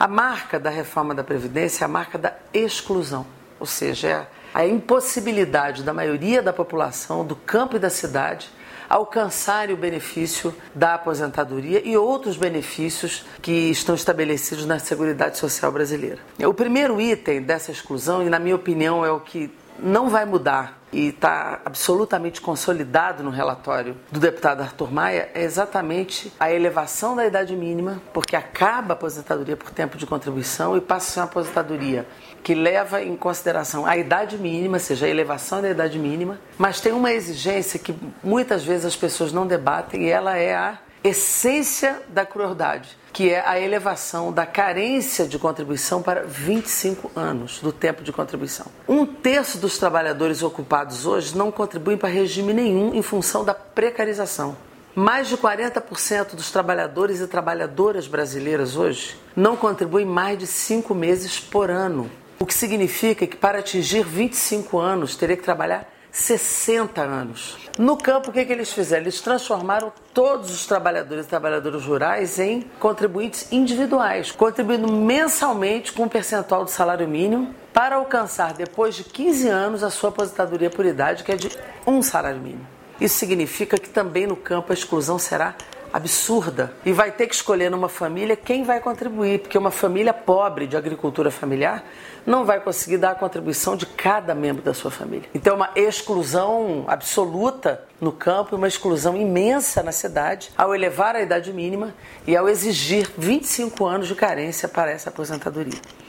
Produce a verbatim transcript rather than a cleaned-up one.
A marca da reforma da Previdência é a marca da exclusão, ou seja, é a impossibilidade da maioria da população do campo e da cidade alcançarem o benefício da aposentadoria e outros benefícios que estão estabelecidos na Seguridade Social brasileira. O primeiro item dessa exclusão, e na minha opinião é o que não vai mudar e está absolutamente consolidado no relatório do deputado Arthur Maia, é exatamente a elevação da idade mínima, porque acaba a aposentadoria por tempo de contribuição e passa a ser uma aposentadoria que leva em consideração a idade mínima, ou seja, a elevação da idade mínima, mas tem uma exigência que muitas vezes as pessoas não debatem e ela é a essência da crueldade, que é a elevação da carência de contribuição para vinte e cinco anos do tempo de contribuição. Um terço dos trabalhadores ocupados hoje não contribuem para regime nenhum em função da precarização. Mais de quarenta por cento dos trabalhadores e trabalhadoras brasileiras hoje não contribuem mais de cinco meses por ano, o que significa que para atingir vinte e cinco anos teria que trabalhar sessenta anos. No campo, o que, que eles fizeram? Eles transformaram todos os trabalhadores e trabalhadoras rurais em contribuintes individuais, contribuindo mensalmente com um percentual do salário mínimo para alcançar, depois de quinze anos, a sua aposentadoria por idade, que é de um salário mínimo. Isso significa que também no campo a exclusão será absurda e vai ter que escolher numa família quem vai contribuir, porque uma família pobre de agricultura familiar não vai conseguir dar a contribuição de cada membro da sua família. Então é uma exclusão absoluta no campo e uma exclusão imensa na cidade ao elevar a idade mínima e ao exigir vinte e cinco anos de carência para essa aposentadoria.